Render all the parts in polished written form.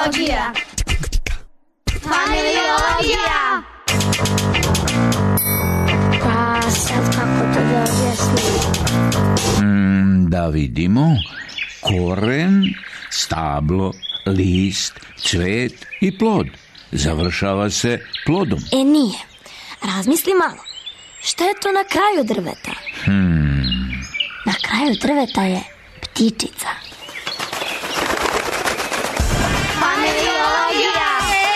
Familiologija. Familiologija. Pa sad kako to da objasnim? Da vidimo. Koren, stablo, list, cvet i plod. Završava se plodom. Nije. Razmisli malo. Šta je to na kraju drveta? Na kraju drveta je ptičica. Familiologija.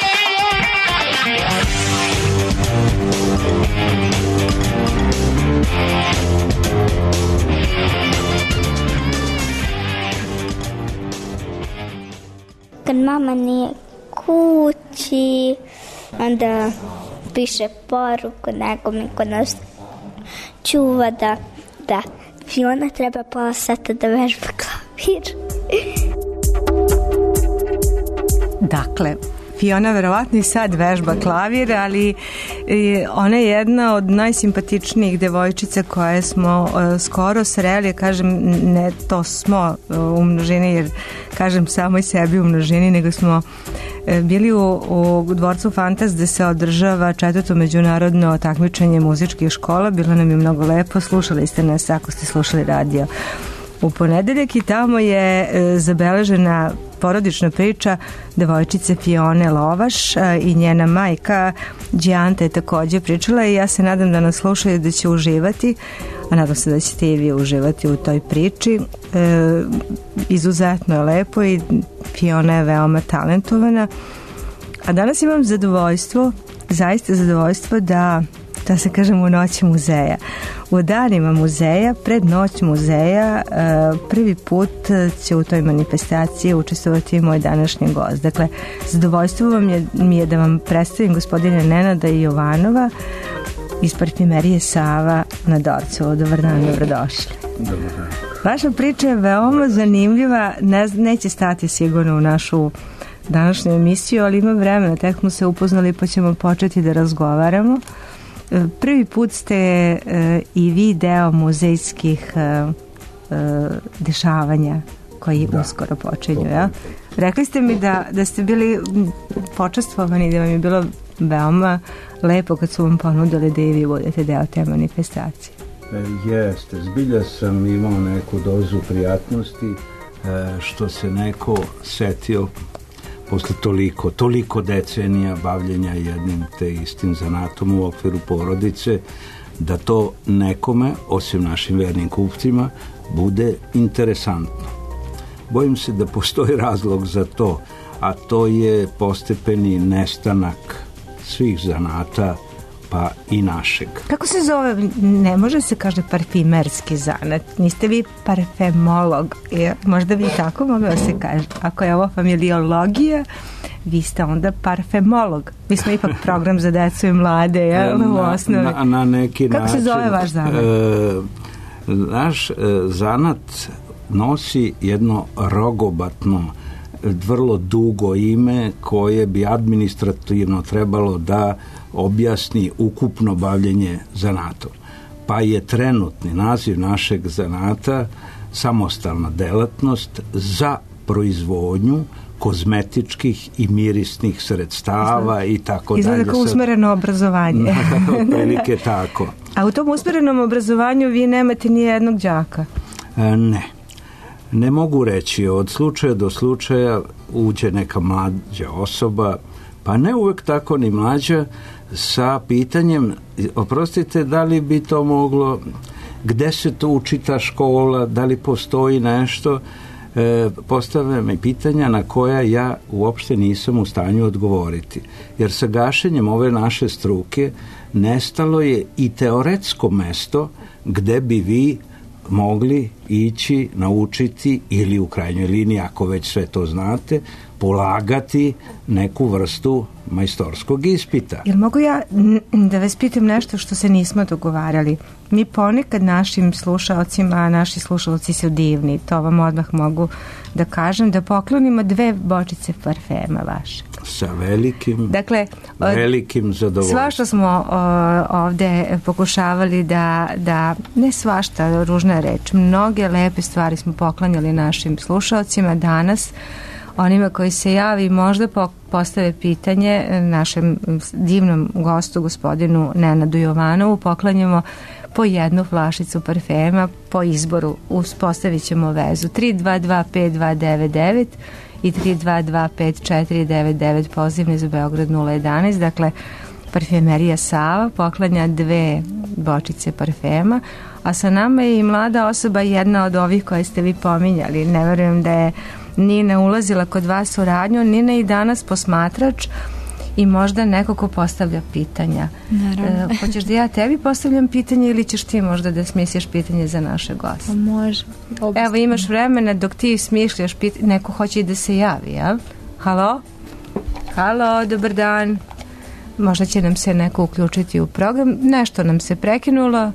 Kad mama nije kući, onda piše poruku nekome ko nas čuva da Fiona treba pola sata da vežba klavir. Dakle, Fiona verovatno i sad vežba klavir, ali ona je jedna od najsimpatičnijih devojčica koje smo skoro sreli. Kažem, ne to smo u množini, jer kažem samo i sebi u množini, nego smo bili u dvorcu Fantaz gde se održava 4. međunarodno takmičenje muzičkih škola. Bilo nam je mnogo lepo, slušali ste nas ako ste slušali radio u ponedeljak i tamo je zabeležena porodična priča devojčice Fione Lovaš i njena majka Đijanta je takođe pričala i ja se nadam da nas slušaju da će uživati, a nadam se da ćete i vi uživati u toj priči. Izuzetno je lepo i Fiona je veoma talentovana. A danas imam zadovoljstvo, zaista zadovoljstvo da se kažem u noći muzeja. U danima muzeja, pred noć muzeja, prvi put će u toj manifestaciji učestvovati moj današnji gost. Dakle, zadovoljstvo mi je da vam predstavim gospodine Nenada Jovanova iz parfimerije Sava na Dorcovu. Dobar dan, dobrodošli. Dobar dan. Vaša priča je veoma zanimljiva, neće stati sigurno u našu današnju emisiju, ali ima vremena, tek smo se upoznali pa ćemo početi da razgovaramo. Prvi put ste i vi deo muzejskih dešavanja koji uskoro počinju, ja? Rekli ste mi da ste bili počastvovani, da vam je bilo veoma lepo kad su vam ponudili da i vi budete deo te manifestacije. Jeste, zbilja sam imao neku dozu prijatnosti što se neko setio posle toliko decenija bavljenja jednim te istim zanatom u okviru porodice, da to nekome, osim našim vernim kupcima, bude interesantno. Bojim se da postoji razlog za to, a to je postepeni nestanak svih zanata, pa i našeg. Kako se zove? Ne može se kaže parfimerski zanat. Niste vi parfemolog. Možda bi tako moglo da se kaže. Ako je ovo familiologija, vi ste onda parfemolog. Mi smo ipak program za decu i mlade, u osnovi. Na neki Kako način, se zove vaš zanat? Naš zanat nosi jedno rogobatno, vrlo dugo ime koje bi administrativno trebalo da objasni ukupno bavljenje zanatom. Pa je trenutni naziv našeg zanata samostalna delatnost za proizvodnju kozmetičkih i mirisnih sredstava i tako dalje. Izgleda kao usmereno obrazovanje. Prilike tako. A u tom usmerenom obrazovanju vi nemate ni jednog đaka? Ne mogu reći, od slučaja do slučaja uđe neka mlađa osoba, pa ne uvek tako ni mlađa, sa pitanjem, oprostite, da li bi to moglo, gde se to uči ta škola, da li postoji nešto, postavlja mi pitanja na koja ja uopšte nisam u stanju odgovoriti. Jer sa gašenjem ove naše struke nestalo je i teoretsko mesto gde bi vi mogli ići, naučiti ili u krajnjoj liniji, ako već sve to znate, polagati neku vrstu majstorskog ispita. Jel mogu ja da vas pitam nešto što se nismo dogovarali? Mi ponekad našim slušalcima, a naši slušalci su divni, to vam odmah mogu da kažem, da poklonimo 2 bočice parfema vaše. Sa velikim zadovoljstvom. Svašta smo ovde pokušavali da ne svašta, ružna reč, mnoge lepe stvari smo poklanjali našim slušalcima. Danas onima koji se javi možda postave pitanje našem divnom gostu, gospodinu Nenadu Jovanovu. Poklanjamo po jednu flašicu parfema po izboru. Uspostavit ćemo vezu 322-5299 i 322-5499, pozivni za Beograd 011. Dakle, Parfemerija Sava poklanja 2 bočice parfema, a sa nama je i mlada osoba, jedna od ovih koje ste vi pominjali. Ne verujem da je Nina ulazila kod vas u radnju. Nina je i danas posmatrač i možda neko ko postavlja pitanja. Naravno. Hoćeš da ja tebi postavljam pitanje ili ćeš ti možda da smisliš pitanje za naše goste? Može. Evo, imaš vremena dok ti smišljaš pitanje. Neko hoće i da se javi, jel? Halo? Halo, dobar dan. Možda će nam se neko uključiti u program. Nešto nam se prekinulo.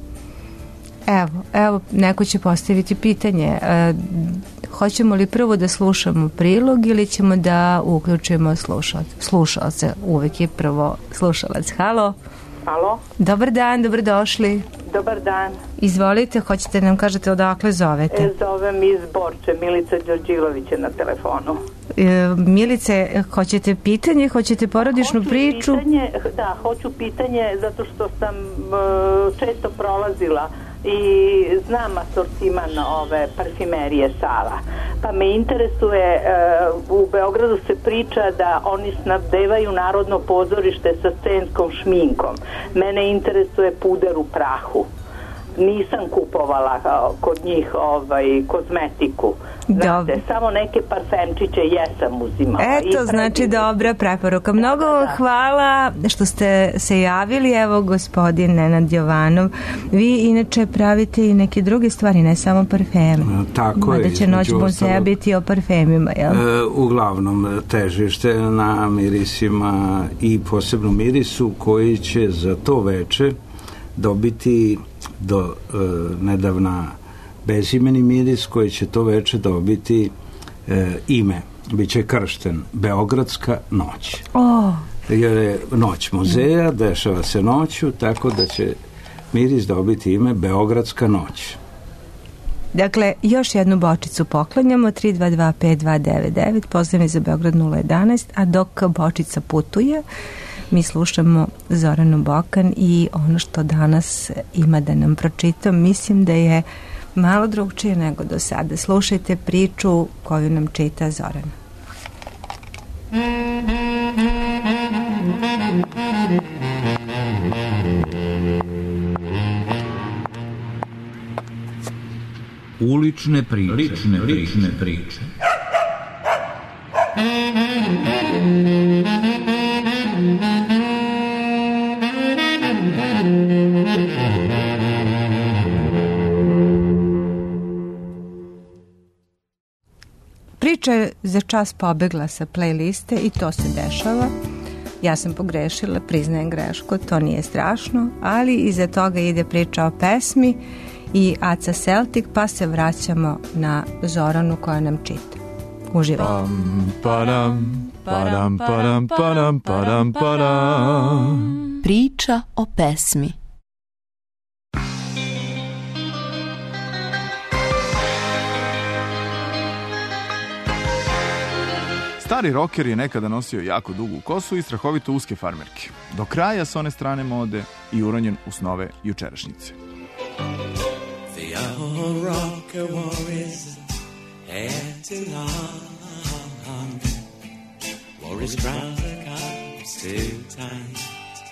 Evo, neko će postaviti pitanje. Hoćemo li prvo da slušamo prilog ili ćemo da uključimo slušalce? Uvek je prvo slušalac. Halo? Halo? Dobar dan, dobrodošli. Dobar dan. Izvolite, hoćete nam kažete odakle zovete? Zovem iz Borče, Milica Đorđilović je na telefonu. Milice, hoćete pitanje, hoćete porodičnu priču? Hoću pitanje zato što sam često prolazila i znam asortiman ove parfimerije Sava. Pa me interesuje, u Beogradu se priča da oni snabdevaju Narodno pozorište sa scenskom šminkom. Mene interesuje puder u prahu. Nisam kupovala kod njih kozmetiku. Znate, samo neke parfemčiće jesam uzimala. Eto, znači dobra preporuka. Mnogo hvala što ste se javili. Evo, gospodin Nenad Jovanov, vi inače pravite i neke druge stvari, ne samo parfeme. Tako je. Da će Noć muzeja biti o parfemima, jel? Uglavnom, težište na mirisima i posebno mirisu koji će za to veče dobiti do nedavna bezimeni miris koji će to veče dobiti ime. Biće kršten Beogradska noć. Jer je Noć muzeja, dešava se noću, tako da će miris dobiti ime Beogradska noć. Dakle, još jednu bočicu poklanjamo, 322-5299, pozivni za Beograd 011, a dok bočica putuje, mi slušamo Zoranu Bokan i ono što danas ima da nam pročita, mislim da je malo drugčije nego do sada. Slušajte priču koju nam čita Zorana. Ulične priče. Priča je za čas pobegla sa playliste i to se dešava. Ja sam pogrešila, priznajem grešku, to nije strašno, ali iza toga ide priča o pesmi i Aca Celtic, pa se vraćamo na Zoranu koja nam čita. Uživajte. Priča o pesmi. Stari roker je nekada nosio jako dugu kosu i strahovito uske farmerke. Do kraja s one strane mode i uronjen u snove jučerašnjice. The old rocker wore his hair too long, wore his trouser cuffs too tight,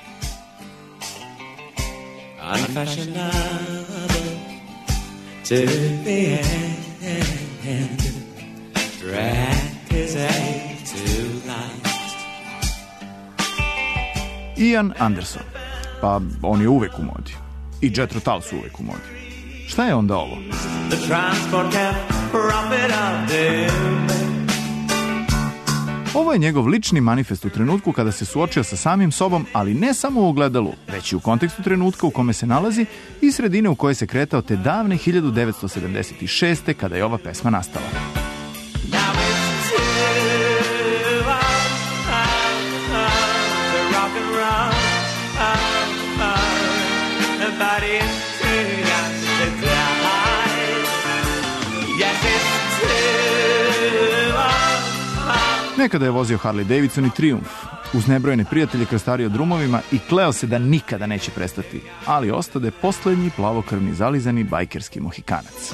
unfashionable to the end, dragged his head too light. Ian Anderson. Pa on je uvek u modi. I Jethro Tull su uvek u modi. Šta je onda ovo? The transport cab, prophet of doom. Ovo je njegov lični manifest u trenutku kada se suočio sa samim sobom, ali ne samo u ogledalu, već i u kontekstu trenutka u kome se nalazi i sredine u kojoj se kretao te davne 1976. kada je ova pesma nastala. Nekada je vozio Harley Davidson i Triumph. Uz nebrojene prijatelje krstario drumovima i kleo se da nikada neće prestati, ali ostade poslednji plavokrvni zalizani bajkerski mohikanac.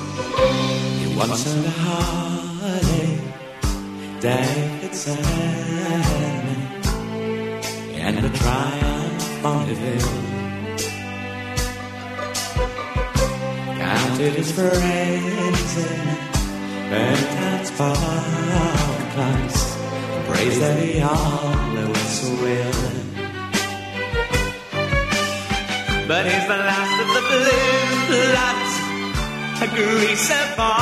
Praise that he always will. But he's the last of the blue bloods, a greaser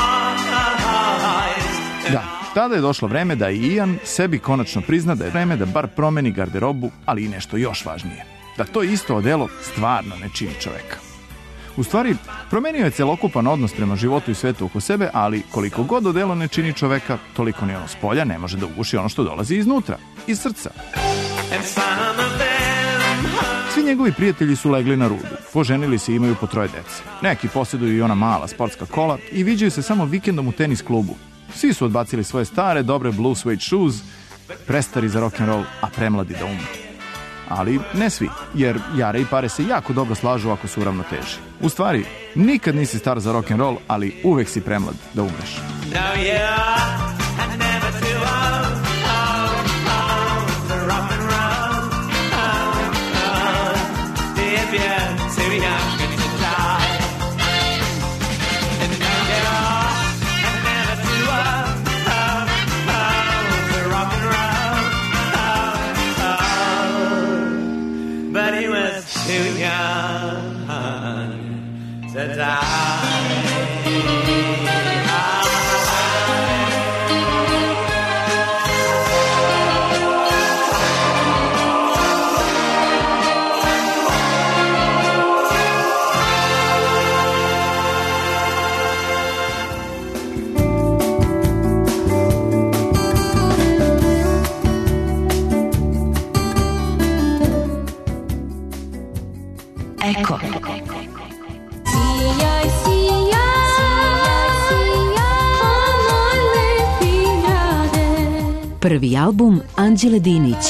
boys. Da, tada je došlo vreme da i Ian sebi konačno prizna da je vreme da bar promeni garderobu, ali i nešto još važnije. Da to isto odelo stvarno ne čini čoveka. U stvari, promenio je celokupan odnos prema životu i svetu oko sebe, ali koliko god odelo ne čini čoveka, toliko ni ono s polja ne može da uguši ono što dolazi iznutra, iz srca. Svi njegovi prijatelji su legli na rudu, poženili se i imaju po 3 dece. Neki posjeduju i ona mala sportska kola i viđaju se samo vikendom u tenis klubu. Svi su odbacili svoje stare, dobre blue suede shoes, prestari za rock'n'roll, a premladi da umru. Ali ne svi, jer jare i pare se jako dobro slažu ako su u ravnoteži. U stvari, nikad nisi star za rock'n'roll, ali uvek si premlad da umreš. Eko. Prvi album Anđele Dinić.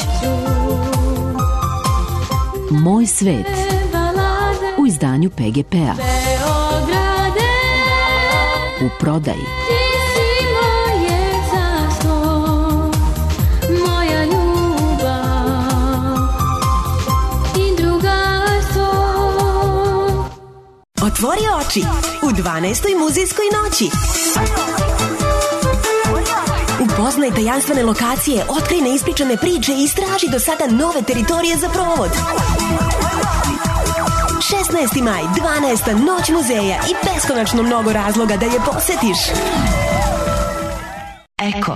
Moj svet. U izdanju PGP-a. U prodaji. Otvori oči u 12. muzejskoj noći. Upoznaj tajanstvene lokacije, otkrij neispričane priče i istraži do sada nove teritorije za provod. 16. maj, 12. noć muzeja i beskonačno mnogo razloga da je posetiš. Eko.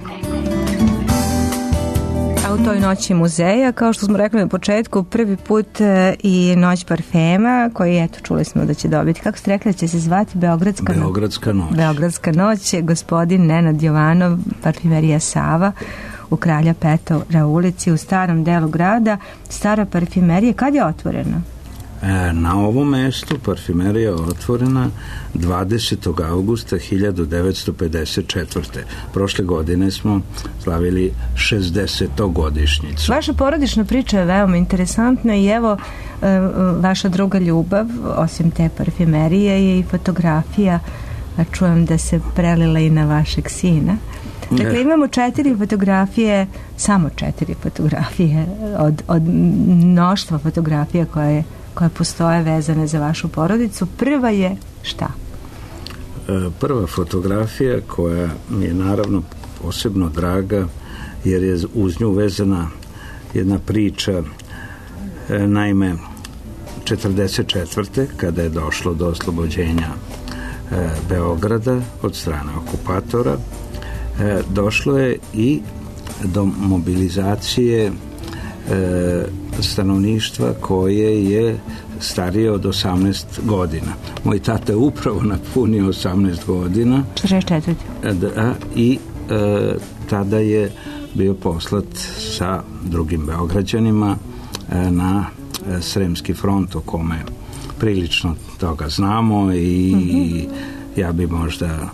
A u toj noći muzeja, kao što smo rekli na početku, prvi put i noć parfema, koji, eto, čuli smo da će dobiti. Kako ste rekli da će se zvati? Beogradska noć. Beogradska noć. Gospodin Nenad Jovanov, parfimerija Sava, u Kralja Petra ulici, u starom delu grada. Stara parfimerija, kad je otvorena? Na ovom mestu parfimerija je otvorena 20. augusta 1954. Prošle godine smo slavili 60. godišnjicu. Vaša porodična priča je veoma interesantna i evo vaša druga ljubav, osim te parfimerije, je i fotografija, a čujem da se prelila i na vašeg sina. Dakle, imamo 4 fotografije, samo 4 fotografije od mnoštva fotografija koje postoje vezane za vašu porodicu. Prva je šta? Prva fotografija, koja mi je naravno posebno draga, jer je uz nju vezana jedna priča. Naime, 1944. kada je došlo do oslobođenja Beograda od strane okupatora, došlo je i do mobilizacije stanovništva koje je starije od 18 godina. Moj tata je upravo napunio 18 godina. 44. I tada je bio poslat sa drugim Beograđanima na Sremski front, o kome prilično toga znamo i ja bi možda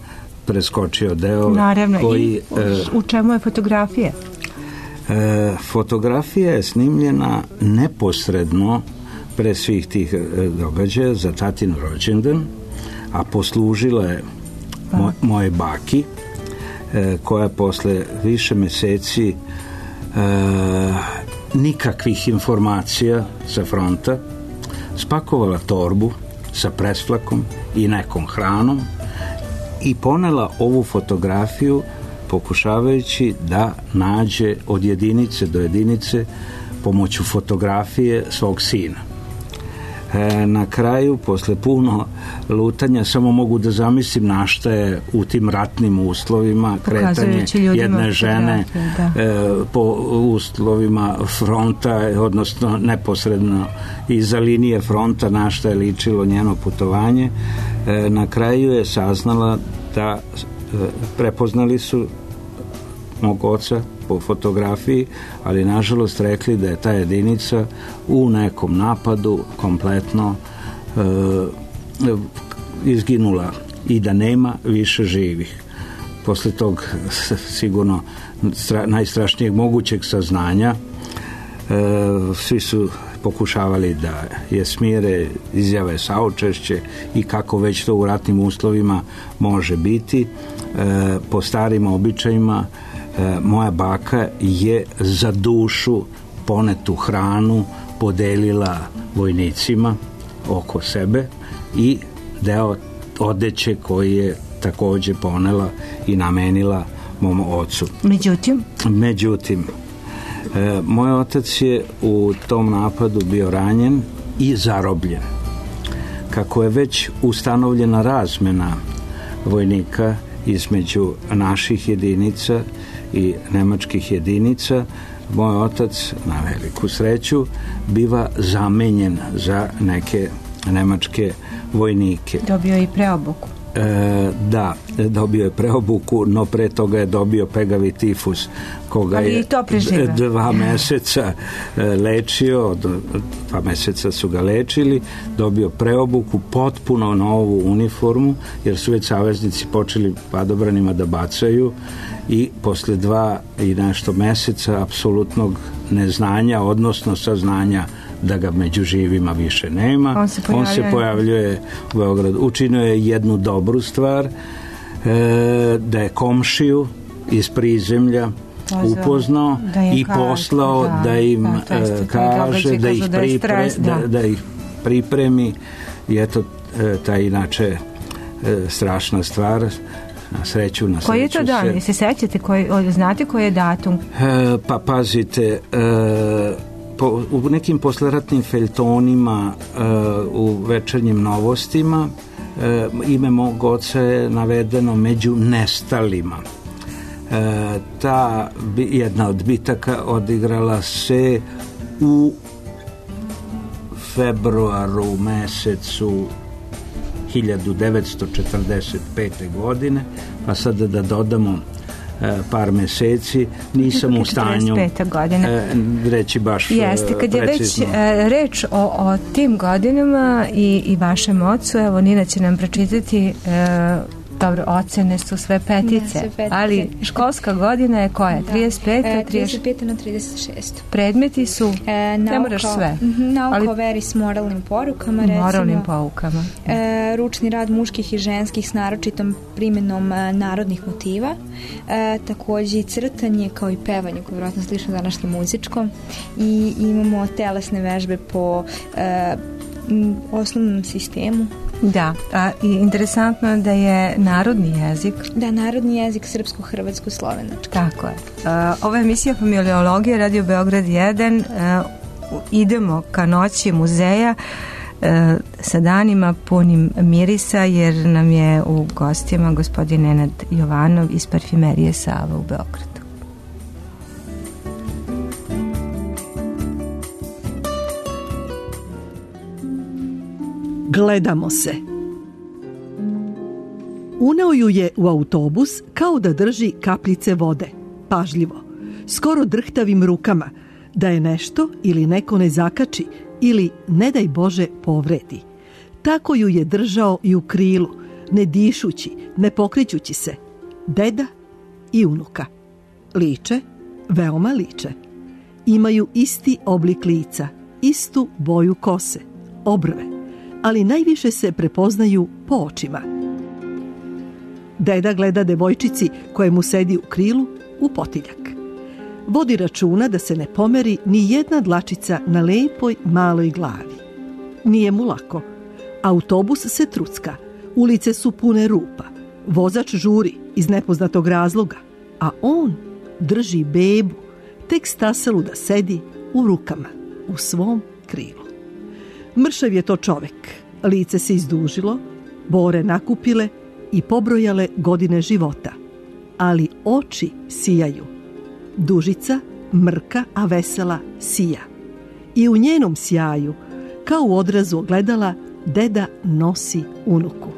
preskočio deo. Naravno, koji, u čemu je fotografija? Fotografija je snimljena neposredno pre svih tih događaja za tatinu rođendan, a poslužila je moje baki, koja posle više meseci nikakvih informacija sa fronta spakovala torbu sa presflakom i nekom hranom i ponela ovu fotografiju pokušavajući da nađe od jedinice do jedinice pomoću fotografije svog sina. Na kraju, posle puno lutanja, samo mogu da zamislim na šta je u tim ratnim uslovima kretanje jedne žene po uslovima fronta, odnosno neposredno iza linije fronta, na šta je ličilo njeno putovanje. Na kraju je saznala da prepoznali su mog oca po fotografiji, ali nažalost rekli da je ta jedinica u nekom napadu kompletno izginula i da nema više živih. Posle tog sigurno najstrašnijeg mogućeg saznanja svi su pokušavali da je smire, izjave saučešće i kako već to u ratnim uslovima može biti. Po starim običajima moja baka je za dušu ponetu hranu podelila vojnicima oko sebe i deo odeće koji je takođe ponela i namenila mom ocu. Međutim, moj otac je u tom napadu bio ranjen i zarobljen. Kako je već ustanovljena razmena vojnika između naših jedinica i nemačkih jedinica, moj otac, na veliku sreću, biva zamenjen za neke nemačke vojnike. Dobio je i preobuku. Da, dobio je preobuku, no pre toga je dobio pegavi tifus, koga je 2 meseca lečio, 2 meseca su ga lečili, dobio preobuku, potpuno novu uniformu, jer su već saveznici počeli padobranima da bacaju i posle 2 i nešto meseca apsolutnog neznanja, odnosno saznanja da ga među živima više nema. On se pojavljuje u Beogradu. Učinio je jednu dobru stvar, da je komšiju iz prizemlja upoznao i poslao da im kaže, da ih pripremi, i eto ta inače strašna stvar. Na sreću koji je to dan? Se sećate? Znate koji je datum? Pa pazite, u nekim posleratnim feljtonima, u večernjim novostima, ime mog oca je navedeno među nestalima. Ta jedna od bitaka odigrala se u februaru mesecu 1945. godine, pa sada da dodamo par meseci, nisam u stanju reći baš jeste, kad je već reč o tim godinama i vašem ocu, evo Nina će nam pročitati. Dobro, ocene su sve petice, ali školska godina je koja? 35 na 36. Predmeti su, ne moraš sve. Nauka o veri s moralnim porukama, recimo. Ručni rad muških i ženskih s naročitom primjenom narodnih motiva. Takođe i crtanje kao i pevanje, koje je vjerojatno slično današnjem muzičkom. I imamo telesne vežbe po osnovnom sistemu. Da, i interesantno je da je narodni jezik. Da, narodni jezik srpsko-hrvatsko-slovenački. Tako je. Ova emisija Familiologija, Radio Beograd 1. Idemo ka noći muzeja sa danima punim mirisa, jer nam je u gostima gospodin Nenad Jovanov iz Parfimerije Sava u Beogradu. Gledamo se. Uneo ju je u autobus kao da drži kapljice vode, pažljivo, skoro drhtavim rukama, da je nešto ili neko ne zakači ili, ne daj Bože, povredi. Tako ju je držao i u krilu, ne dišući, ne pokrećući se, deda i unuka. Liče, veoma liče. Imaju isti oblik lica, istu boju kose, obrve, ali najviše se prepoznaju po očima. Deda gleda devojčici koja mu sedi u krilu u potiljak. Vodi računa da se ne pomeri ni jedna dlačica na lepoj maloj glavi. Nije mu lako. Autobus se trucka, ulice su pune rupa, vozač žuri iz nepoznatog razloga, a on drži bebu, tek staselu da sedi u rukama, u svom krilu. Mršav je to čovek, lice se izdužilo, bore nakupile i pobrojale godine života, ali oči sijaju. Dužica, mrka, a vesela sija. I u njenom sjaju, kao u odrazu ogledala, deda nosi unuku.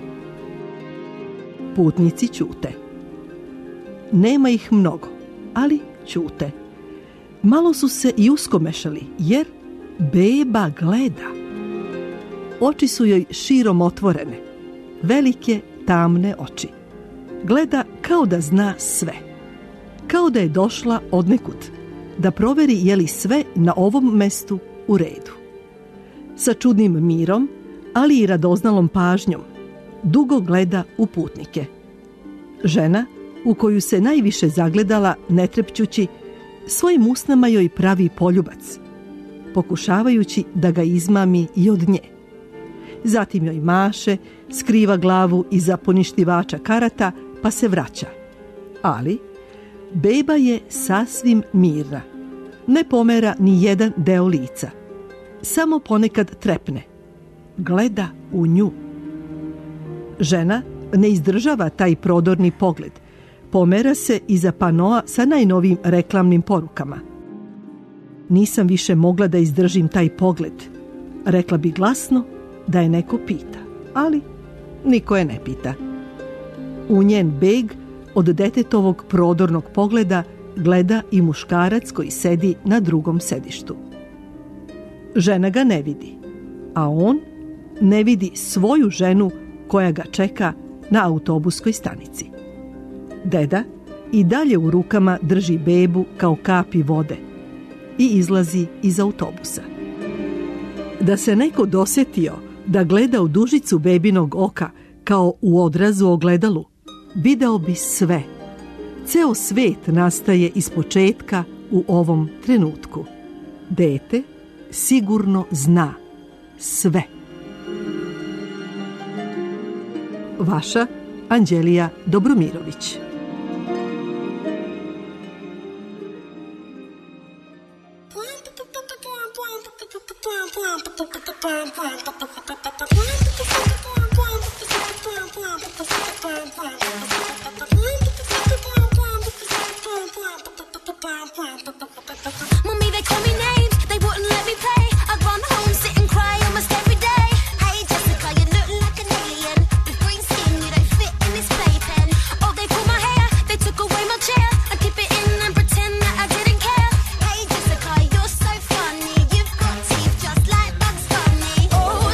Putnici ćute. Nema ih mnogo, ali ćute. Malo su se i uskomešali, jer beba gleda. Oči su joj širom otvorene, velike tamne oči. Gleda kao da zna sve. Kao da je došla odnekud, da proveri je li sve na ovom mestu u redu. Sa čudnim mirom, ali i radoznalom pažnjom, dugo gleda u putnike. Žena, u koju se najviše zagledala, ne trepćući, svojim usnama joj pravi poljubac, pokušavajući da ga izmami i od nje. Zatim joj maše, skriva glavu iza poništivača karata, pa se vraća. Ali beba je sasvim mirna. Ne pomera ni jedan deo lica. Samo ponekad trepne. Gleda u nju. Žena ne izdržava taj prodorni pogled. Pomera se iza panoa sa najnovijim reklamnim porukama. Nisam više mogla da izdržim taj pogled. Rekla bi glasno da je neko pita, ali niko je ne pita. U njen beg od detetovog prodornog pogleda gleda i muškarac koji sedi na drugom sedištu. Žena ga ne vidi, a on ne vidi svoju ženu koja ga čeka na autobuskoj stanici. Deda i dalje u rukama drži bebu kao kapi vode i izlazi iz autobusa. Da se neko dosjetio da gleda u dužicu bebinog oka kao u odrazu ogledalu, video bi sve. Ceo svet nastaje ispočetka u ovom trenutku. Dete sigurno zna sve. Vaša Anđelija Dobromirović. Mommy, they call me names, they wouldn't let me play. I'd run home, sit and cry almost every day. Hey Jessica, you look like an alien. With green skin, you don't fit in this playpen. Oh, they pulled my hair, they took away my chair. I keep it in and pretend that I didn't care. Hey Jessica, you're so funny. You've got teeth just like Bugs Bunny. Oh,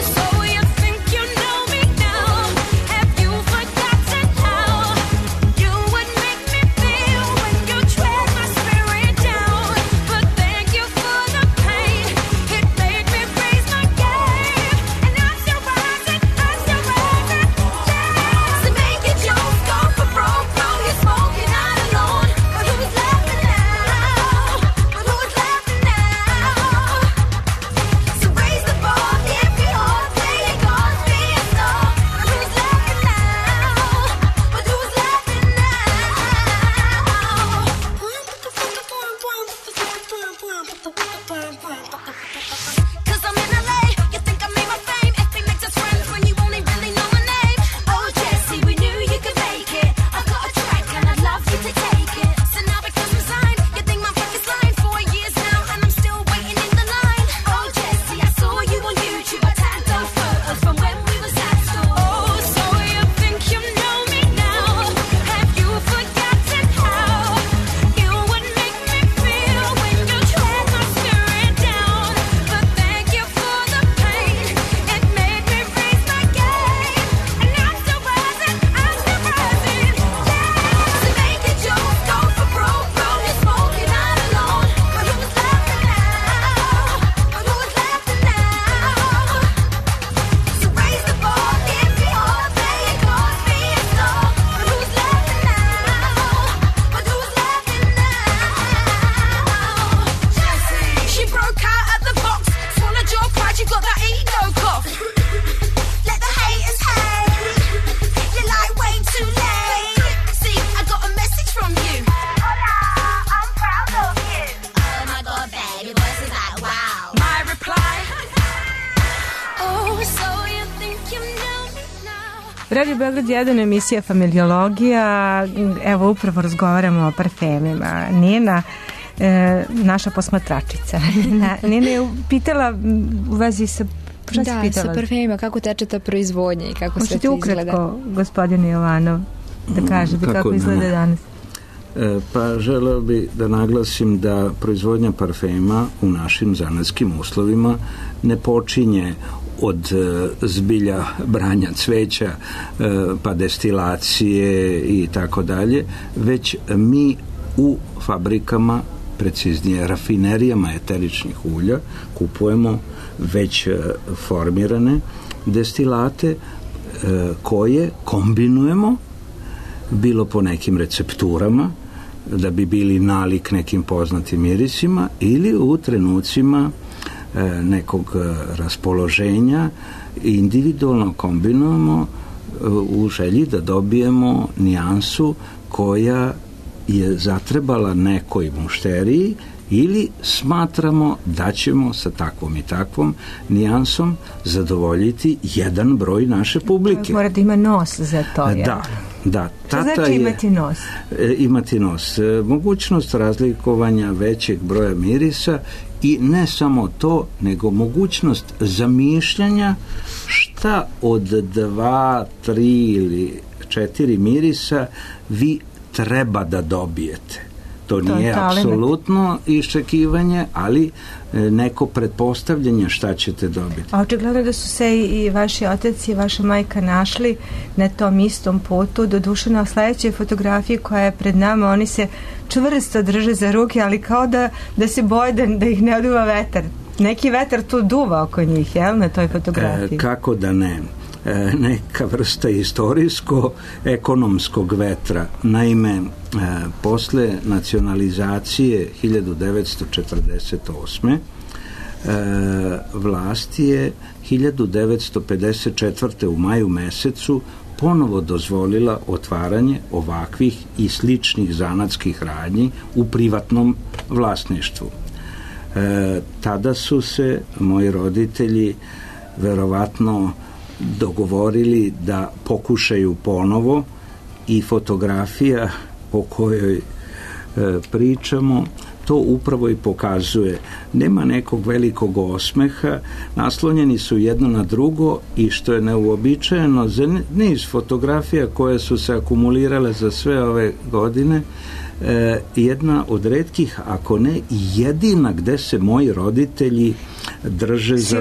Radio Beograd 1, emisija Familiologija. Evo, upravo razgovaramo o parfemima. Nina, naša posmatračica. Nina je pitala u vezi sa... Da, sa parfemima, kako teče ta proizvodnja i kako sve to izgleda. Možete ukratko, gospodin Jovanov, da kažete kako izgleda danas? Pa želeo bi da naglasim da proizvodnja parfema u našim zanatskim uslovima ne počinje od zbilja branja cveća pa destilacije i tako dalje, već mi u fabrikama, preciznije rafinerijama eteričnih ulja, kupujemo već formirane destilate koje kombinujemo bilo po nekim recepturama da bi bili nalik nekim poznatim mirisima ili u trenucima nekog raspoloženja individualno kombinujemo u želji da dobijemo nijansu koja je zatrebala nekoj mušteriji ili smatramo da ćemo sa takvom i takvom nijansom zadovoljiti jedan broj naše publike. Mora da ima nos za to. Da. Što znači imati nos? Imati nos. Mogućnost razlikovanja većeg broja mirisa i ne samo to, nego mogućnost zamišljanja šta od 2, 3 ili 4 mirisa vi treba da dobijete. To nije apsolutno iščekivanje, ali neko pretpostavljanje šta ćete dobiti. A očigledno da su se i vaši otac i vaša majka našli na tom istom putu. Doduše na sledećoj fotografiji koja je pred nama, oni se čvrsto drže za ruke, ali kao da se boje da ih ne oduva vetar. Neki vetar tu duva oko njih, jel, na toj fotografiji? Kako da ne? Neka vrsta istorijsko-ekonomskog vetra. Naime, posle nacionalizacije 1948. Vlast je 1954. u maju mesecu ponovo dozvolila otvaranje ovakvih i sličnih zanatskih radnji u privatnom vlasništvu. Tada su se moji roditelji verovatno dogovorili da pokušaju ponovo i fotografija o kojoj pričamo to upravo i pokazuje. Nema nekog velikog osmeha, naslonjeni su jedno na drugo i što je neuobičajeno za niz fotografija koje su se akumulirale za sve ove godine, jedna od retkih, ako ne jedina, gde se moji roditelji drže za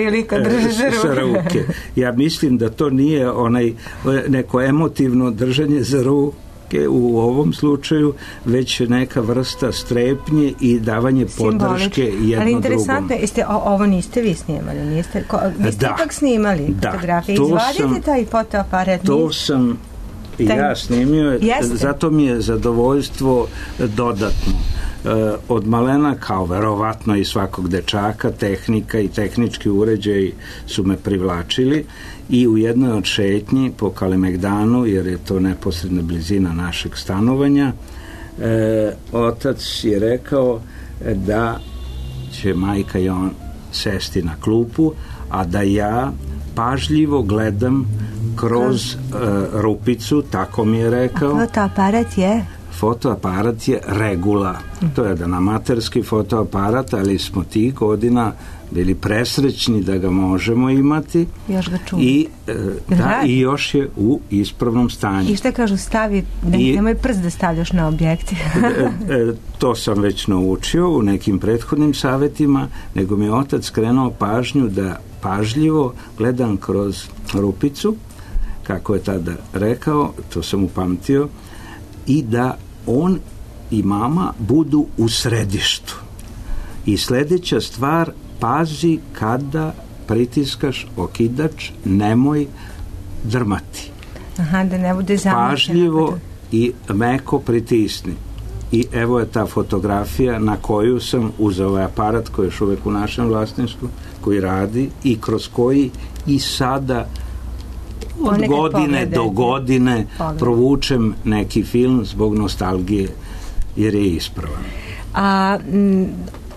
ruke. Ja mislim da to nije neko emotivno držanje za ruke u ovom slučaju, već neka vrsta strepnje i davanje podrške jedno drugom. Ali interesantno, ovo niste vi snimali? Niste ipak snimali fotografije? Izvadite taj fotoaparat? To sam ja snimio, zato mi je zadovoljstvo dodatno. Od malena, kao verovatno i svakog dečaka, tehnika i tehnički uređaji su me privlačili i u jednoj od šetnji po Kalemegdanu, jer je to neposredna blizina našeg stanovanja, otac je rekao da će majka i on sesti na klupu, a da ja pažljivo gledam kroz rupicu, tako mi je rekao. A fotoaparat je? Fotoaparat je Regula. To je jedan amaterski fotoaparat, ali smo tih godina bili presrećni da ga možemo imati. Još ga čuvam. I još je u ispravnom stanju. I šta kažu, stavi, nemoj prst da stavljaš na objektiv. To sam već naučio u nekim prethodnim savjetima, nego mi je otac skrenuo pažnju da pažljivo gledam kroz rupicu, kako je tada rekao, to sam upamtio, i da on i mama budu u središtu. I sledeća stvar, pazi kada pritiskaš okidač, nemoj drmati. Aha, da ne bude zamašeno. Pažljivo i meko pritisni. I evo je ta fotografija na koju sam uz ovaj aparat koji je još uvek u našem vlasništvu, koji radi i kroz koji i sada od godine do godine provučem neki film zbog nostalgije, jer je ispravan. A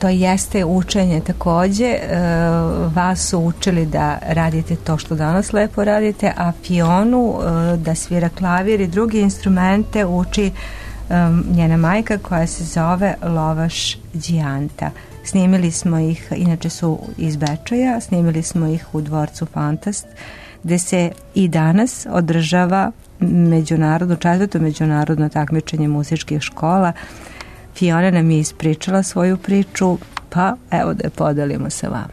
to jeste učenje takođe. Vas su učili da radite to što danas lepo radite, a Fionu da svira klavir i druge instrumente uči njena majka koja se zove Lovaš Đijanta. Snimili smo ih, inače su iz Bečeja, snimili smo ih u dvorcu Fantast, gde se i danas održava četvrto međunarodno takmičenje muzičkih škola. Fiona nam je ispričala svoju priču, pa evo da je podelimo sa vama.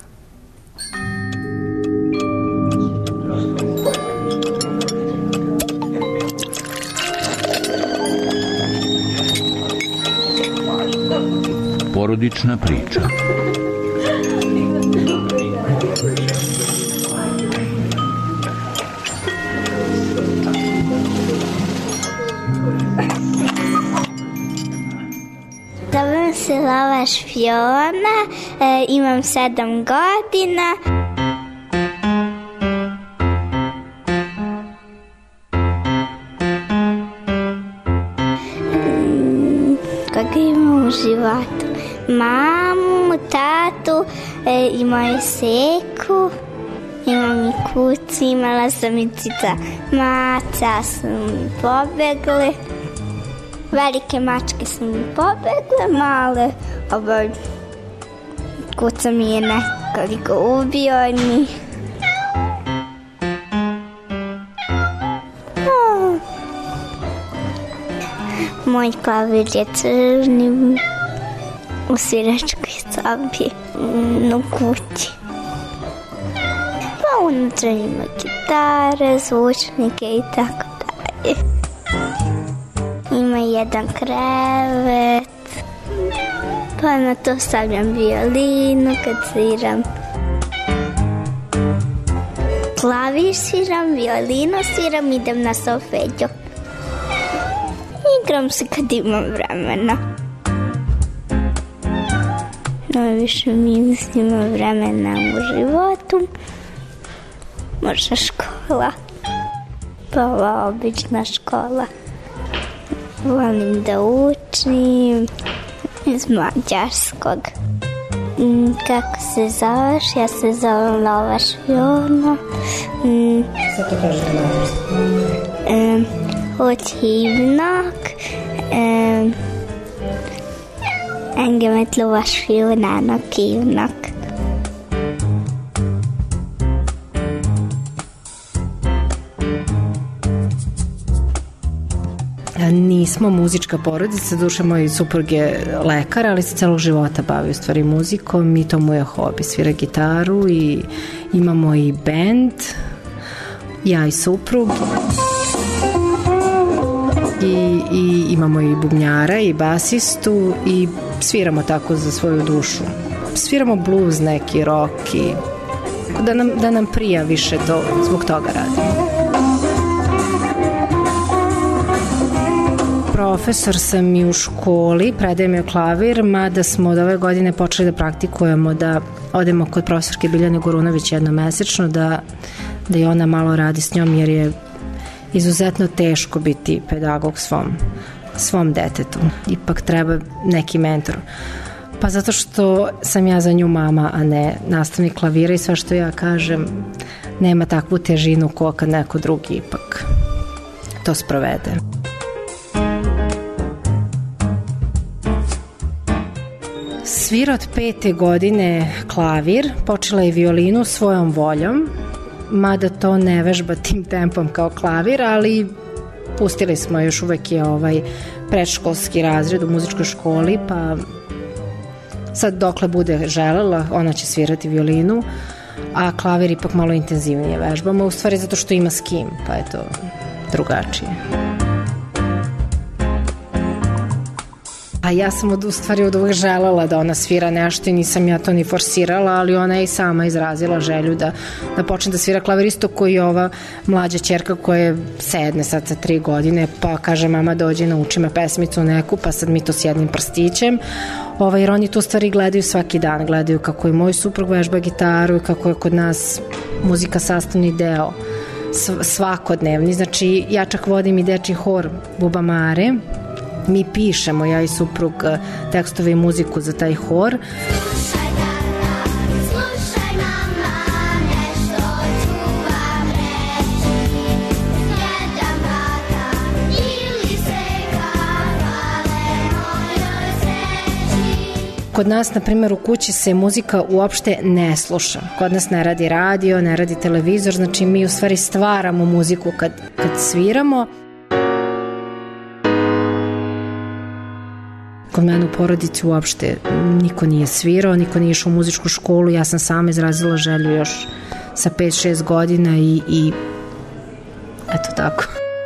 Porodična priča. Zovem se Lovaš Fiona, imam 7 godina. Koga imam u životu? Mamu, tatu i moju seku. Imam i kucu, imala sam i cica maca, su mi pobegle. Velike mačke su mi pobegle, male, kuca mi je nekoliko ubio njih. Moj klavir je crni u sviračkoj sobi u kući. Pa unutra ima gitare, zvučnike i tako dalje. Ima jedan krevet, pa na to stavljam violinu kad sviram. Klavir sviram, violinu sviram, idem na solfeđo. Igram se kad imam vremena. Najviše mi uzima vremena u životu. Možda škola. Pa ova obična škola. Volim da učim iz mađarskog. Kako se zoveš? Ja se zovem Lovaš Fiona. Sad to kažete na Hogy hívnak? Engemet Lovas Fionának hívnak. Nismo muzička porodica, duše moj suprug je lekar, ali se celog života bavi u stvari muzikom i to mu je hobi. Svira gitaru i imamo i bend, ja i suprug. I imamo i bubnjara i basistu i sviramo tako za svoju dušu. Sviramo blues, neki rock i da nam prija više to, zbog toga radimo. Profesor sam i u školi, predajem joj klavir, mada smo od ove godine počeli da praktikujemo, da odemo kod profesorke Biljane Gurunović jednomesečno, da i ona malo radi s njom, jer je izuzetno teško biti pedagog svom detetu. Ipak treba neki mentor. Pa zato što sam ja za nju mama, a ne nastavnik klavira i sve što ja kažem nema takvu težinu kao kad neko drugi ipak to sprovede. Svira od 5. godine klavir, počela je violinu svojom voljom, mada to ne vežba tim tempom kao klavir, ali pustili smo, još uvek je predškolski razred u muzičkoj školi, pa sad dokle bude želela, ona će svirati violinu, a klavir ipak malo intenzivnije vežbamo, u stvari zato što ima s kim, pa je to drugačije. A ja sam u stvari od uvek želela da ona svira nešto i nisam ja to ni forsirala, ali ona je i sama izrazila želju da počne da svira klavir, isto koji je ova mlađa ćerka koja je sedne sad sa 3 godine, pa kaže mama dođe nauči me pesmicu neku, pa sad mi to s jednim prstićem, jer oni to u stvari gledaju svaki dan, gledaju kako je moj suprug vežba gitaru i kako je kod nas muzika sastavni deo svakodnevni. Znači ja čak vodim i dečji hor Buba Mare mi pišemo, ja i suprug, tekstove i muziku za taj hor. Kod nas, na primjer, u kući se muzika uopšte ne sluša. Kod nas ne radi radio, ne radi televizor, znači mi u stvari stvaramo muziku kad sviramo. Kod mene u porodici uopšte niko nije svirao, niko nije išao u muzičku školu, ja sam sama izrazila želju još sa 5-6 godina i eto tako.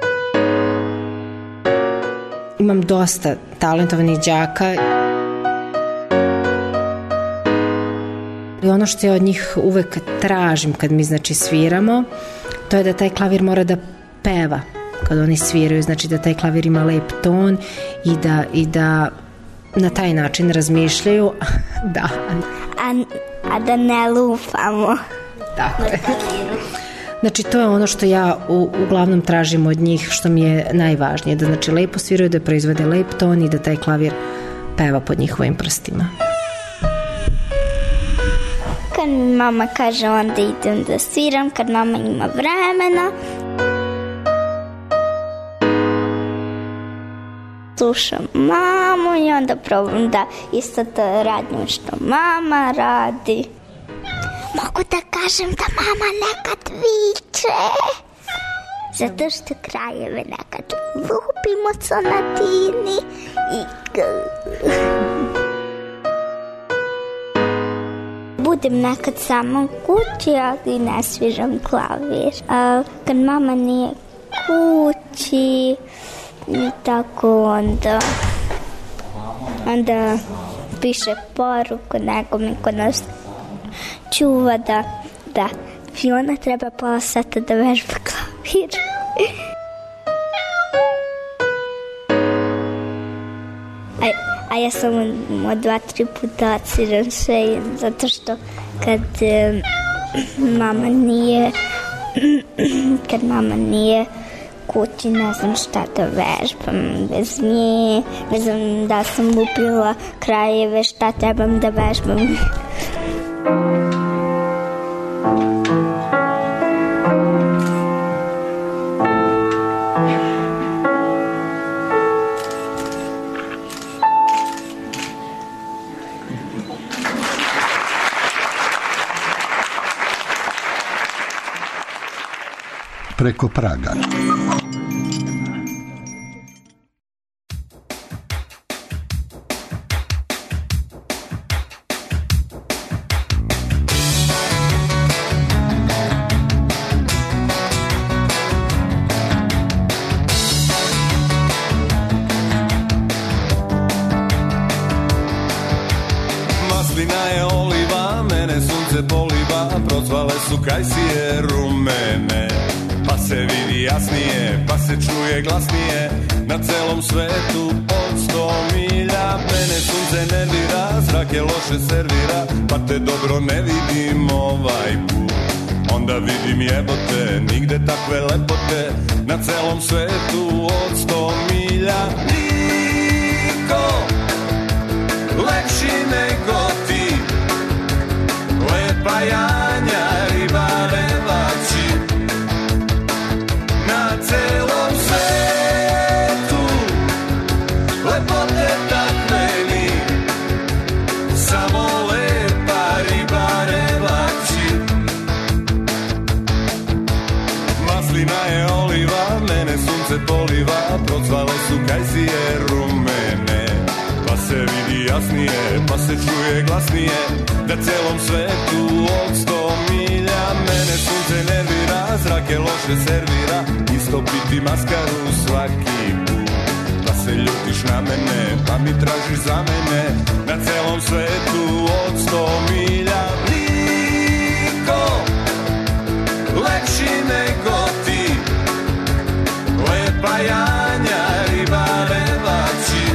Imam dosta talentovanih đaka. I ono što ja od njih uvek tražim kad mi znači sviramo, to je da taj klavir mora da peva kad oni sviraju, znači da taj klavir ima lep ton i da na taj način razmišljaju. Da. A da ne lupamo. Tako je. Znači to je ono što ja uglavnom tražim od njih, što mi je najvažnije, da znači lepo sviraju, da proizvode lep ton i da taj klavir peva pod njihovim prstima. Kad mi mama kaže, onda idem da sviram, kad mama ima vremena. Slušam mamu i onda probam da isto to radim što mama radi. Mogu da kažem da mama nekad viče, zato što krajeve nekad lupimo sonatini i budem nekad sama u kući, ali ne sviram klavir. Kad mama nije kući i tako, onda piše poruku nekome ko nas čuva da Fiona treba pola sata da vežba klavir. A ja samo 2-3 puta odsviram sve, zato što kad mama nije kući, ne znam šta da vežbam bez nje, ne znam da sam lupila krajeve, šta trebam da vežbam. Preko praga. Maslina je oliva, mene sunce poliva, procvale su kajsije rumene. Pa se vidi jasnije, pa se čuje glasnije, na celom svetu od 100 milja. Mene sunce nervira, zrak je loše servira, pa te dobro ne vidim ovaj put. Onda vidim jebote, nigde takve lepote, na celom svetu od 100 milja. Niko lepši nego ti, lepa Janja, riba Levači. Na celom svetu lepote takve mi, samo lepa riba Levači. Maslina je oliva, mene sunce poliva, procvale su kajsije rumene. Pa se vidi jasnije, pa se čuje glasnije, da celom svetu od 100 milja. Mene sunce nervira, zrak je loše servira, istopiti maskaru svaki put. Pa se ljutiš na mene, pa mi tražiš za mene, na celom svetu od 100 milja. Niko lepši nego ti, lepa Janja, riba Levači.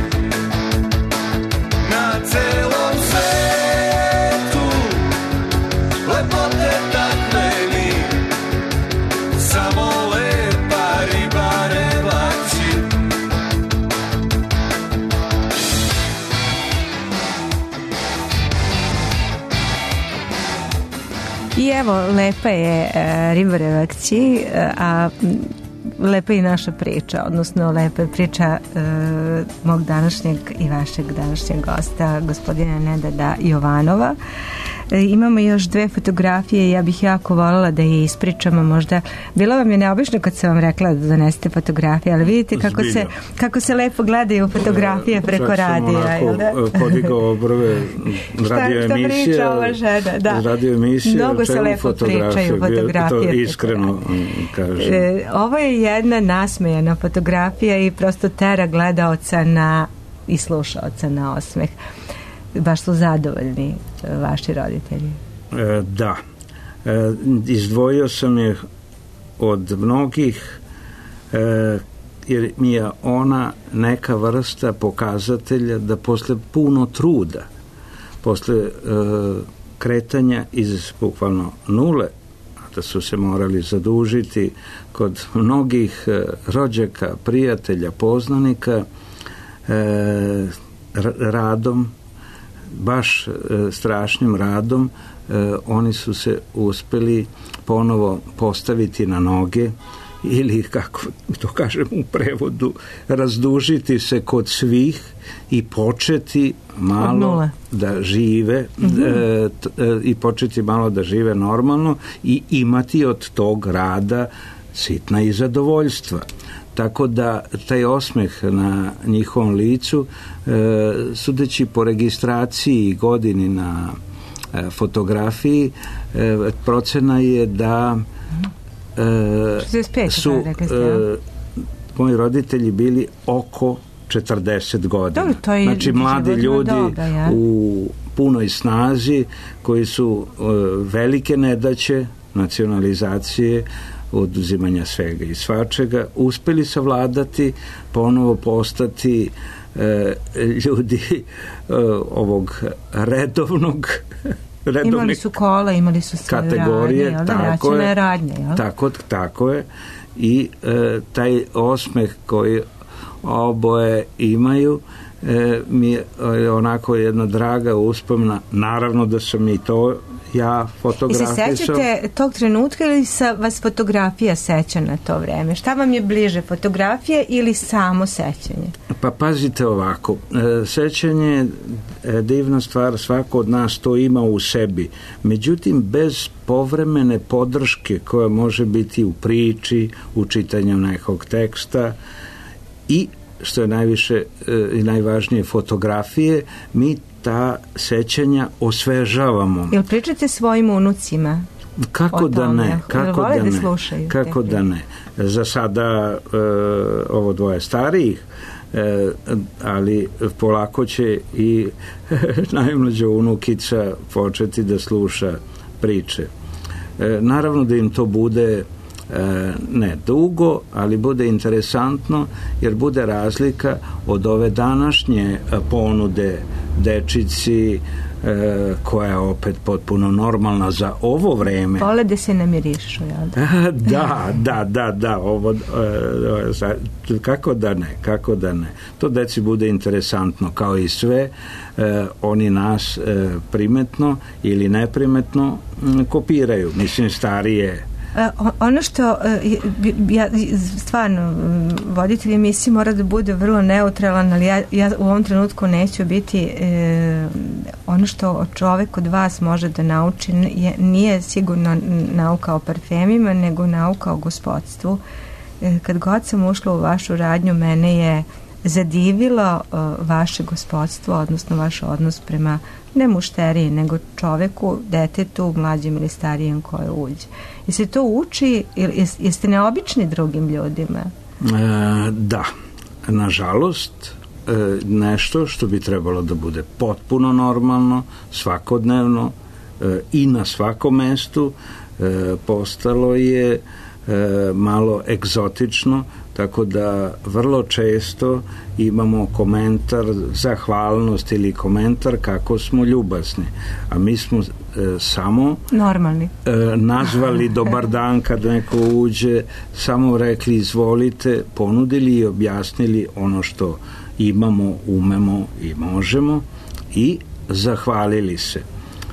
Na celom svetu lepote takve mi, samo lepa riba Levači. I evo, lepa je Ribarevac Kći, a lepa je i naša priča, odnosno lepa je priča mog današnjeg i vašeg današnjeg gosta, gospodina Nedada Jovanova. Imamo još 2 fotografije, ja bih jako voljela da je ispričamo, možda bilo vam je neobično kad sam vam rekla da donesete fotografije, ali vidite kako se lepo gledaju fotografije preko radija. Podigao brve, radio emisija. Šta priča ova žena, da. Radio emisija, mnogo se lepo pričaju fotografije. To iskreno kažem. Ovo je jedna nasmejana fotografija i prosto tera gledaoca i slušaoca na osmeh. Baš su zadovoljni vaši roditelji. Da. Izdvojio sam je od mnogih jer mi je ona neka vrsta pokazatelja da posle puno truda, posle kretanja iz bukvalno nule, da su se morali zadužiti kod mnogih rođaka, prijatelja, poznanika, radom, baš strašnim radom, oni su se uspeli ponovo postaviti na noge ili, kako to kažem u prevodu, razdužiti se kod svih i početi malo da žive i početi malo da žive normalno i imati od tog rada sitna i zadovoljstva. Tako da taj osmeh na njihovom licu, sudeći po registraciji godini na fotografiji, procena je da su moji roditelji bili oko 40 godina. Znači mladi ljudi u punoj snazi koji su velike nedaće, nacionalizacije, oduzimanja svega i svačega, uspeli savladati, ponovo postati ljudi ovog redovne imali su kola, imali su svoje kategorije, radnje, tako je, i taj osmeh koji oboje imaju mi je onako jedna draga uspomena. Naravno da sam i to ja fotografisao. I se sećate tog trenutka ili vas fotografija seća na to vreme? Šta vam je bliže, fotografija ili samo sećanje? Pa pazite ovako, sećanje je divna stvar, svako od nas to ima u sebi. Međutim, bez povremene podrške koja može biti u priči, u čitanju nekog teksta i što je najviše i najvažnije fotografije, mi ta sećanja osvežavamo. Jel pričate svojim unucima? Kako da ne? Kako da ne? Za sada ovo dvoje starijih, ali polako će i najmlađa unukica početi da sluša priče. Naravno da im to bude ne dugo, ali bude interesantno, jer bude razlika od ove današnje ponude dečici koja je opet potpuno normalna za ovo vreme. Polede se namirišu, jel da? Ovo, kako da ne. To deci bude interesantno, kao i sve, oni nas primetno ili neprimetno kopiraju. Mislim, starije. Ono što stvarno voditelj emisije mora da bude vrlo neutralan, ali ja u ovom trenutku neću biti ono što čovek od vas može da nauči nije sigurno nauka o parfemima, nego nauka o gospodstvu. Kad god sam ušla u vašu radnju, mene je zadivilo vaše gospodstvo, odnosno vaš odnos prema ne mušteriji, nego čoveku, detetu, mlađem ili starijem koje uđe. I se to uči, jeste neobični drugim ljudima? Da, nažalost, nešto što bi trebalo da bude potpuno normalno, svakodnevno i na svakom mestu, postalo je malo egzotično, tako da vrlo često imamo komentar, zahvalnost ili komentar kako smo ljubazni, a mi smo samo normalni nazvali dobar dan kad neko uđe, samo rekli izvolite, ponudili i objasnili ono što imamo, umemo i možemo i zahvalili se.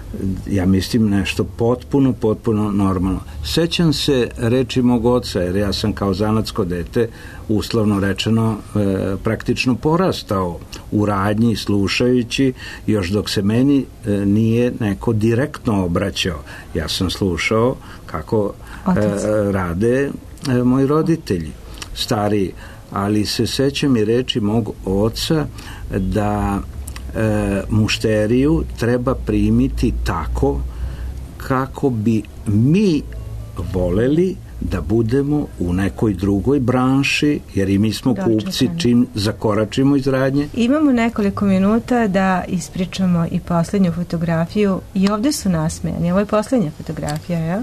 ja mislim nešto potpuno normalno. Sećam se reči mog oca, jer ja sam kao zanatsko dete, uslovno rečeno, praktično porastao u radnji, slušajući, još dok se meni nije neko direktno obraćao. Ja sam slušao kako rade moji roditelji, stariji, ali se sećam i reči mog oca da mušteriju treba primiti tako kako bi mi voleli da budemo u nekoj drugoj branši, jer i mi smo kupci čim zakoračimo iz radnje. Imamo nekoliko minuta da ispričamo i poslednju fotografiju i ovde su nasmejani. Ovo je poslednja fotografija, ja?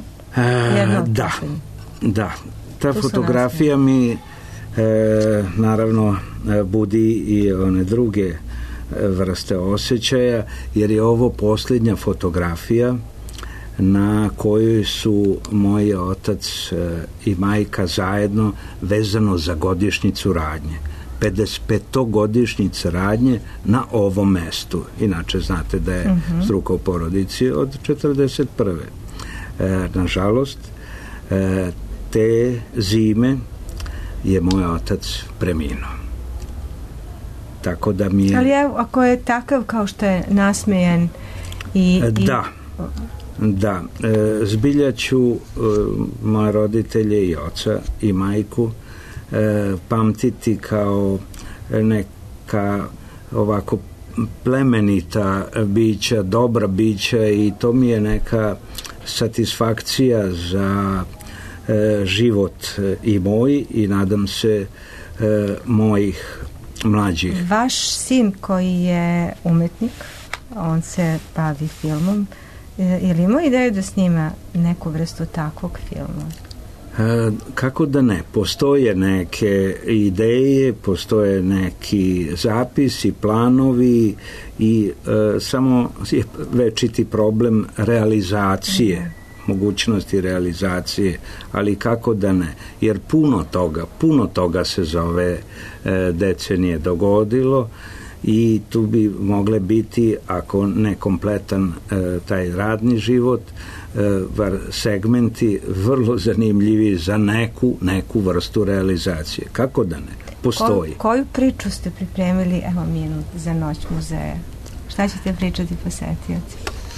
Da. Ta fotografija mi naravno budi i one druge vrste osjećaja, jer je ovo posljednja fotografija na kojoj su moj otac i majka zajedno vezano za godišnjicu radnje. 55-godišnjica radnje na ovom mestu. Inače, znate da je struka u porodici od 41. Nažalost, te zime je moj otac preminuo. Tako da mi je... Ali ako je takav kao što je nasmejan i... Da, zbilja ću moje roditelje i oca i majku pamtiti kao neka ovako plemenita bića, dobra bića, i to mi je neka satisfakcija za život i moj i nadam se mojih mlađih. Vaš sin koji je umetnik, on se bavi filmom, je li imao ideju da snima neku vrstu takvog filma? Kako da ne? Postoje neke ideje, postoje neki zapisi, planovi i samo je večiti problem realizacije, mogućnosti realizacije, ali kako da ne? Jer puno toga se za ove decenije dogodilo i tu bi mogle biti, ako ne kompletan taj radni život, segmenti vrlo zanimljivi za neku vrstu realizacije. Kako da ne? Postoji. Koju priču ste pripremili, evo minut, za Noć muzeja? Šta ćete pričati posetioci?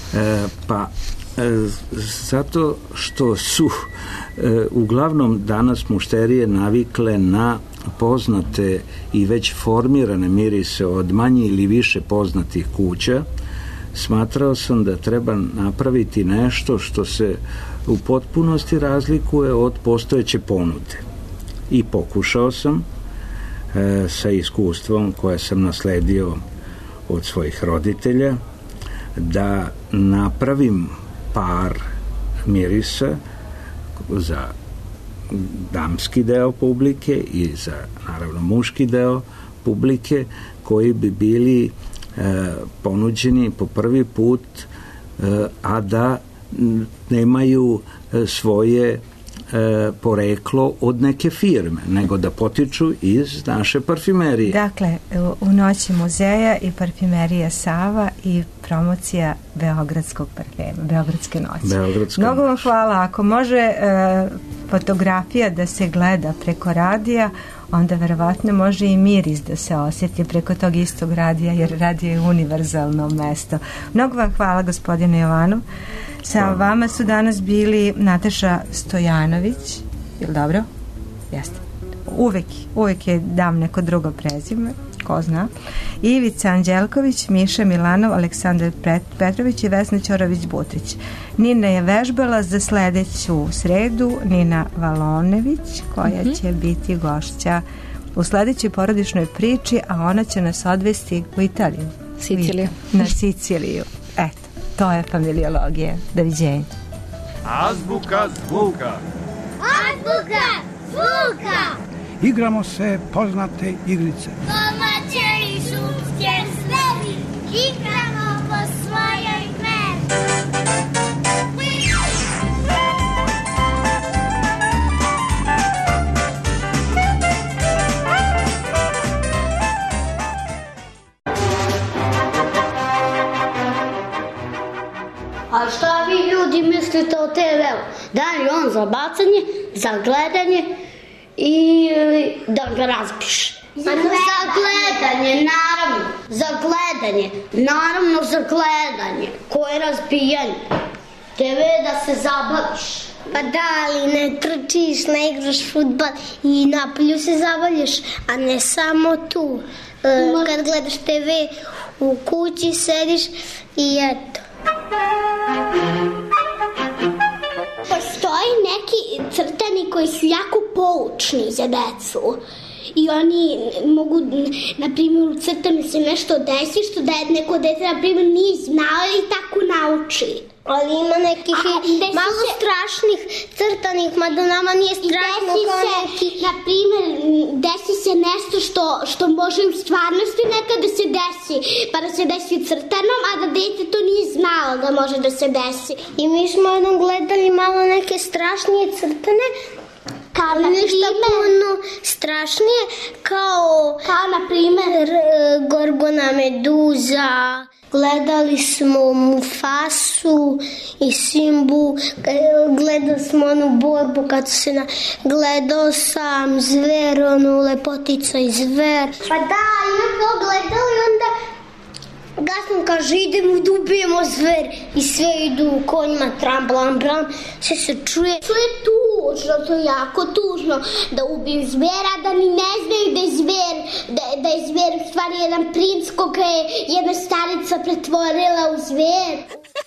Zato što su uglavnom danas mušterije navikle na poznate i već formirane mirise od manje ili više poznatih kuća, smatrao sam da treba napraviti nešto što se u potpunosti razlikuje od postojeće ponude. I pokušao sam sa iskustvom koje sam nasledio od svojih roditelja da napravim par mirisa za damski deo publike i za naravno muški deo publike, koji bi bili ponuđeni po prvi put, a da nemaju svoje poreklo od neke firme, nego da potiču iz naše parfimerije. Dakle, u Noći muzeja i parfimerija Sava i promocija beogradskog parfema, Beogradske noći. Mnogo vam hvala. Ako može fotografija da se gleda preko radija, onda verovatno može i miris da se osjeti preko tog istog radija, jer radio je univerzalno mesto. Mnogo vam hvala, gospodine Jovanov. Sa vama su danas bili Nataša Stojanović, je li dobro? Jeste. Uvek je dam neko drugo prezime, ko zna. Ivica Anđelković, Miša Milanov, Aleksandar Petrović i Vesna Ćorović-Butrić. Nina je vežbala za sledeću sredu, Nina Valonević, koja će biti gošća u sledećoj porodičnoj priči, a ona će nas odvesti u Italiju. Siciliju. Na Siciliju. Eto, to je familiologija. Doviđenja. Azbuka zvuka. Azbuka zvuka. Igramo se poznate igrice. Domaće i šumske stvari. Igramo po svojoj meri. zamislite o TV-u. Da li on za bacanje, za gledanje i da ga razpiše. Za gledanje, naravno. Za gledanje, naravno za gledanje. Koje razbijanje? TV da se zabaviš. Pa da, ali ne trčiš, ne igraš fudbal i napolju se zabavljaš, a ne samo tu. Kad gledaš TV, u kući sediš i eto. Postoji neki crtani koji su jako poučni za decu. I oni mogu, na primjer, u crtanu se nešto desi što da je neko dete, na primjer, nije znao i tako nauči. Ali ima nekih malo strašnih crtanih, mada nama nije strašno kao neki. Na primjer, desi se nešto što može u stvarnosti nekad da se desi, pa da se desi u crtanom, a da dete to nije znalo da može da se desi. I mi smo jednom gledali malo neke strašnije crtane, kao na primjer, strašnije, kao na primjer Gorgona Meduza. Gledali smo Mufasu i Simbu, gledali smo onu borbu kad se gledao sam Zver, onu Lepotica i Zver. Pa da, ima to gledali, onda Gaston kaže idemo da ubijemo Zver i sve idu u konjima, tram, blam, blam, sve se čuje. To je tužno, to je jako tužno da ubijem Zvera, da ni ne znaju da je Zver, da je Zver u stvari jedan princ koga je jedna starica pretvorila u Zver.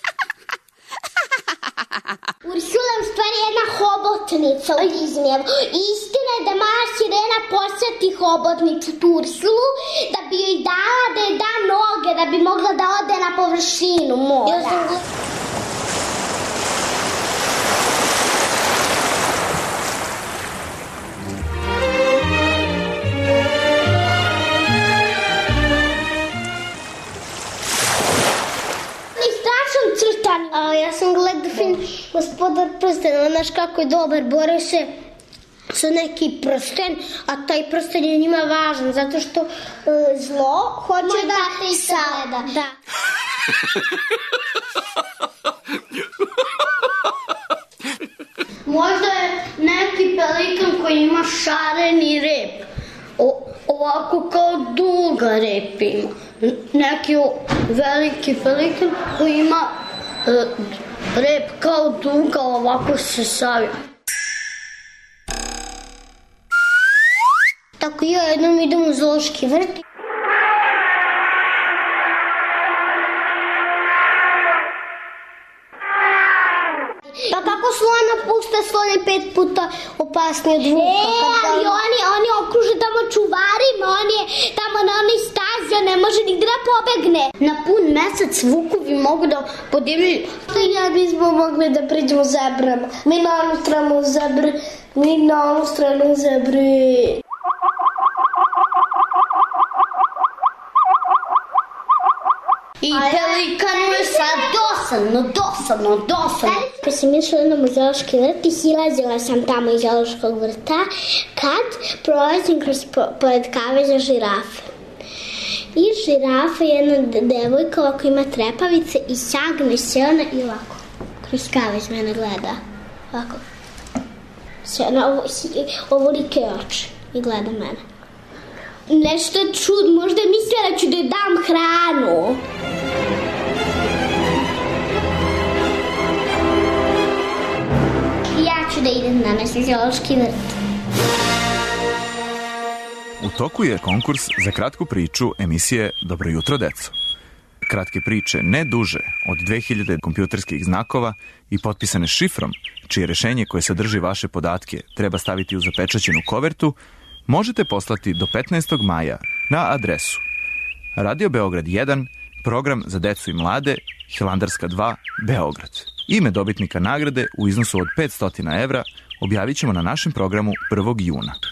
Ursula je u stvari jedna hobotnica u Disneyevu. Istina je da mala sirena posjeti hobotnicu Ursulu da bi joj dala da je da noge, da bi mogla da ode na površinu mora. Ja sam gledao film Gospodar prstena, znaš kako je dobar, bore se sa neki prsten, a taj prsten je njima važan, zato što zlo hoće da i sagleda. Da. Možda je neki pelikan koji ima šareni rep, ovako kao duga rep ima. Neki veliki pelikan koji ima rep kao duga, ovako se savija. Tako ja jednom idem u zoološki vrt. Pa kako slon napušta, slon je 5 puta opasniji od vuka. Ali oni okruže tamo čuvarima, on je tamo na onoj stazi, on ne može nigde da pobegne. Na pun mesec vukovi mogu da podivljaju. Ja bismo mogli da priđemo zebrama. Mi na onu stranu zebre, mi na onu stranu zebre. I pelikan je sad dosadno. Kad sam išla jednom u zoološki vrt i silazila sam tamo iz zoološkog vrta, kad prolazim pored kaveza žirafe. I žirafa je jedna devojka, ovako ima trepavice i sagne se ona i ovako, kroz kavez mene gleda. Ovako. Se ona ovolike oči i gleda mene. Nešto je čud, možda je mislila da ću da joj dam hranu. Ja ću da idem danas u zoološki vrt. U toku je konkurs za kratku priču emisije Dobro jutro, deco. Kratke priče ne duže od 2000 kompjuterskih znakova i potpisane šifrom, čije rešenje koje sadrži vaše podatke treba staviti u zapečaćenu kovertu, možete poslati do 15. maja na adresu Radio Beograd 1, program za decu i mlade, Hilandarska 2, Beograd. Ime dobitnika nagrade u iznosu od 500 evra objavit ćemo na našem programu 1. juna.